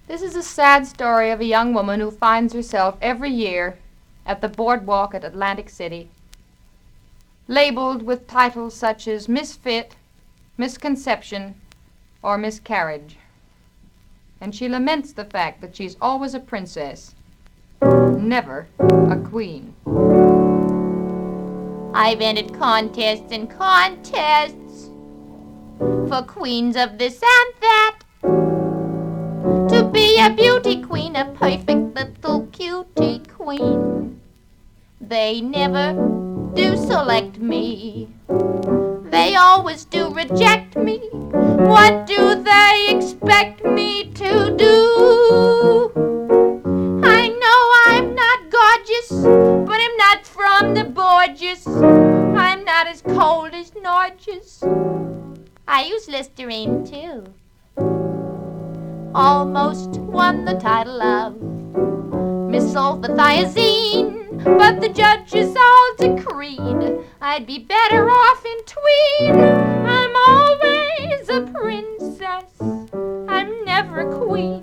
This is a sad story of a young woman who finds herself every year at the boardwalk at Atlantic City, labeled with titles such as misfit, misconception, or miscarriage. And she laments the fact that she's always a princess, never a queen. I've entered contests and contests for queens of this and that. To be a beauty queen, a perfect little cutie queen. They never do select me. They always do reject me. What do they expect me to do? I know I'm not gorgeous, but I'm not from the Borgias. I'm not as cold as Norges. I use Listerine too. Almost won the title of Miss Sulfathiazine, but the judges all decreed I'd be better off in tweed. I'm always a princess, I'm never a queen.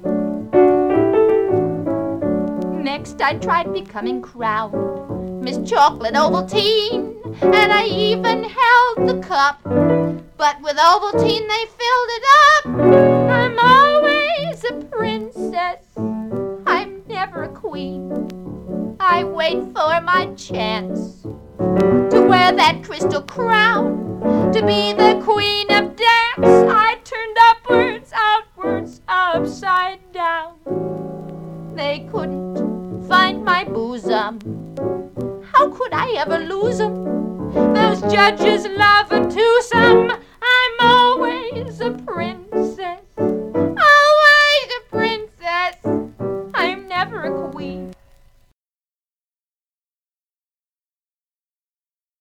Next I tried becoming crowned Miss Chocolate Ovaltine, and I even held the cup, but with Ovaltine they filled it up. I'm always a princess, I'm never a queen. I wait for my chance to wear that crystal crown, to be the queen of dance. I turned upwards, outwards, upside down. They couldn't find my bosom. How could I ever lose 'em? Those judges love a twosome.